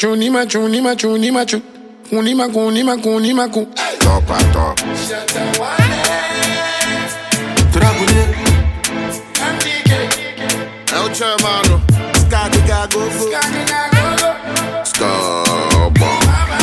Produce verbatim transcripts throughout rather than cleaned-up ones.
Chunima, chunima, chunima, chu. Kunima, kunima, kunima, ku. Top at top. Trabule. El Germano. Skadiga go go. Starbuck.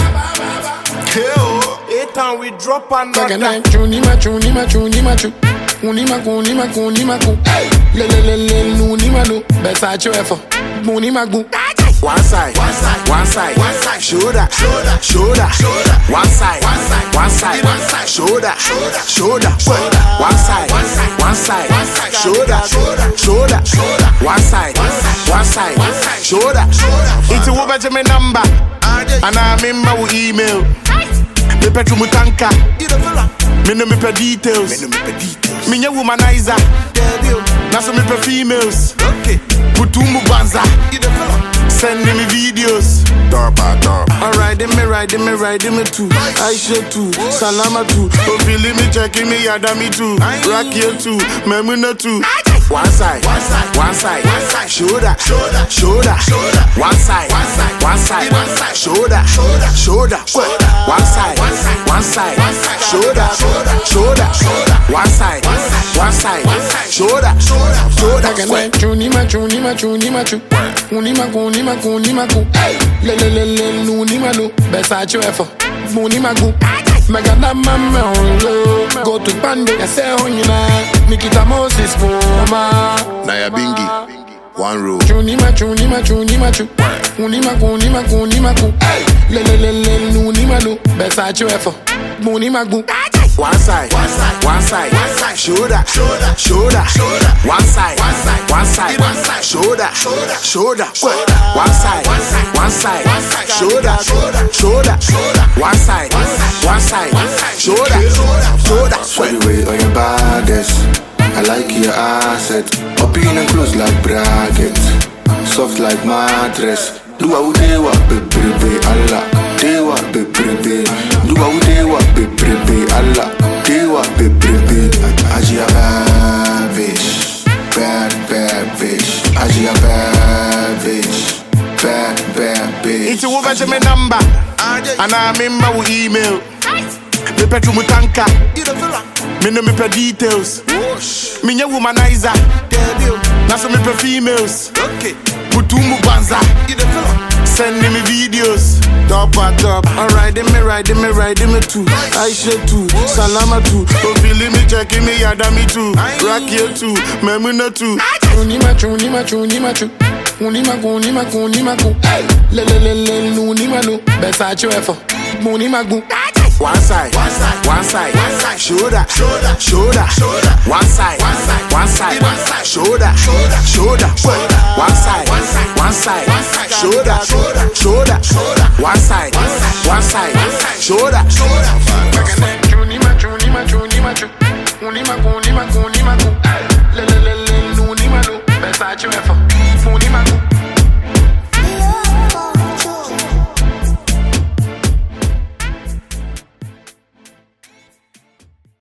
Kill. Eight time we drop another. Chunima, chunima, chunima, chu. Kunima, kunima, kunima, ku. Le le le le, nunima, no. Besa choefo. Kunima, gu. One side, one side, one side, one side, shoulder, shoulder, shoulder, shoulder. One side, one side, one side, one side, shoulder, shoulder, shoulder. One side, one side, one side, one side, shoulder, shoulder, shoulder, shoulder. One side, one side, one side, shoulder, shoulder. It's a woman to me number, and I remember we email. Me petu mutanka, me no me pe details. Me nya womanizer, na so me pe females. Putumu banza. Sending me videos. Top at top. Alright, them me ride, them me ride, them me too. Aisha too, Salama too. Ophelia me checking me, Yada me too. Rakia too, Memuna too. One side, one side, one side, one side, shoulder, shoulder, shoulder, shoulder. One side, one side, one side, one side, shoulder, shoulder, shoulder. One side, one side, one side, one side, shoulder, shoulder, shoulder, shoulder. One side, one side, one side, one side, shoulder, shoulder, shoulder. Chunima, chunima, chunima, chu. Kunima, kunima, kunima, ku. Le le le le, nunima, no. Besa choefo. Kunima, gu. Mega da mama on low. Go to Bande, I say on you now. Nikita Moses Poma. Naya Bingi. One row. Chunima, chunima, chunima, chu. Kunima, kunima, kunima, ku. Le le le le, nunima, no. Besa choefo. Kunima, gu. One side, one side, one side, one side, shoulder, shoulder, shoulder, shoulder. One side, one side, one side, one side, shoulder, shoulder, shoulder. One side, one side, one side, one side, shoulder, shoulder, shoulder, shoulder. One side, one side, one side, one side, shoulder, shoulder, shoulder. Sweaty way on your baddest. I like your asset. Up in and close like bracket. Soft like mattress. Do I would do what baby Allah. Do what baby. Do I would do what baby Allah. Do what baby. Aji a bad bitch. Bad bad bitch. Aji a bad bitch. Bad bad bitch. It's a woman to me number, and I remember we email. Me petu mutanka, me no me pe details. Me nya womanizer, na so me pe females. Putumu banza, sending me videos. Top at top, alright, them me ride, them me ride, them me too. Aisha too, Salama too. Ophelia me checking me, Yada me too. Rakia too, Memuna too. Chunima, chunima, chunima, chu. Kunima, kunima, kunima, ku. Le le le le, nunima, no. Besa choefo. Kunima, gu. One side, one side, one side, one side, shoulder, shoulder, shoulder, shoulder. One side, one side, one side, one side, shoulder, shoulder, shoulder. One side, one side, one side, one side, shoulder, shoulder, shoulder, shoulder. One side, one side, one side, one side, shoulder, shoulder. Chunima, chunima, chunima, chu. Kunima, kunima, kunima, ku. Le le le le, nunima, no. Besa choefo. Kunima, gu.